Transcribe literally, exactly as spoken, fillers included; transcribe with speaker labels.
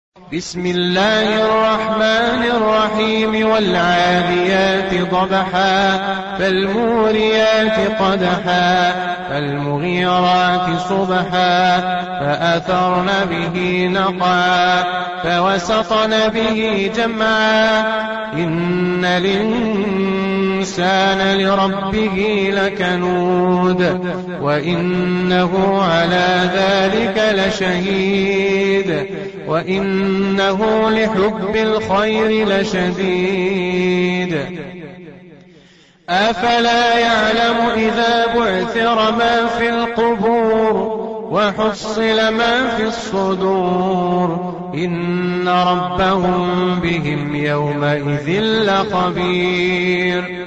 Speaker 1: بسم الله الرحمن الرحيم والعاديات ضبحا فالموريات قدحا فالمغيرات صبحا فأثرن به نقعا فوسطن به جمعا إن الإنسان لربه لكنود وإنه على ذلك لشهيد وإنه لحب الخير لشديد أفلا يعلم إذا بعثر ما في القبور وحصل ما في الصدور إن ربهم بهم يومئذ لخبير